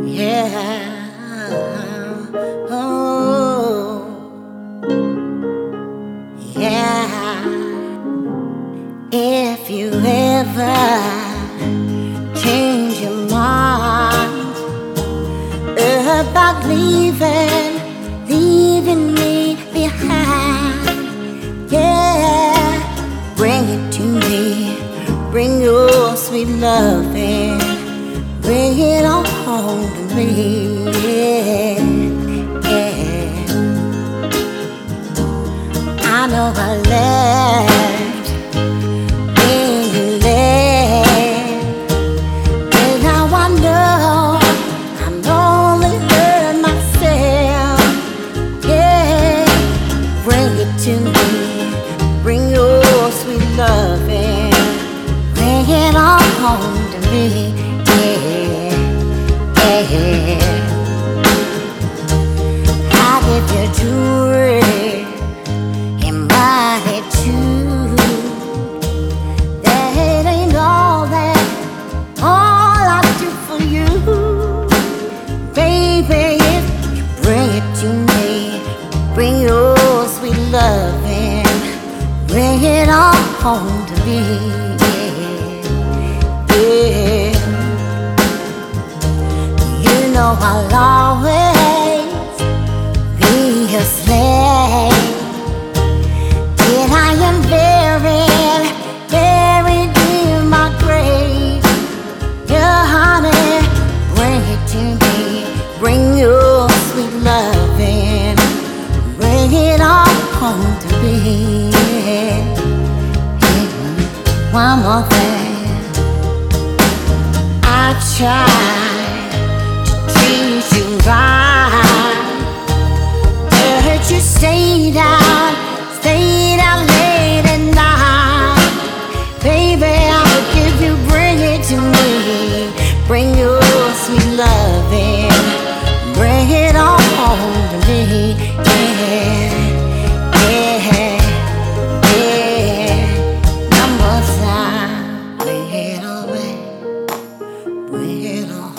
Yeah. Oh, yeah. If you ever change your mind about leaving me behind, yeah, bring it to me. Bring your sweet loving. Bring it on home to me. Yeah, yeah. I know I left when you left, and now I know I'm only hurting myself. Yeah, bring it to me. Bring your sweet loving. Bring it on home to me. I give you jewelry and money too. That ain't all I do for you, baby. If you bring it to me, bring your sweet loving, bring it on home to me. Yeah. You know I'll always be a slave till I am buried in my grave. Yeah, honey, bring it to me. Bring your sweet loving. Bring it on home to me. One more thing. I tried to treat you right, but you stayed out late at night. Baby, I forgive you, bring it to me. Bring your sweet loving, bring it on home to me. Yeah, yeah, yeah. One more time, bring it away. Bring it on.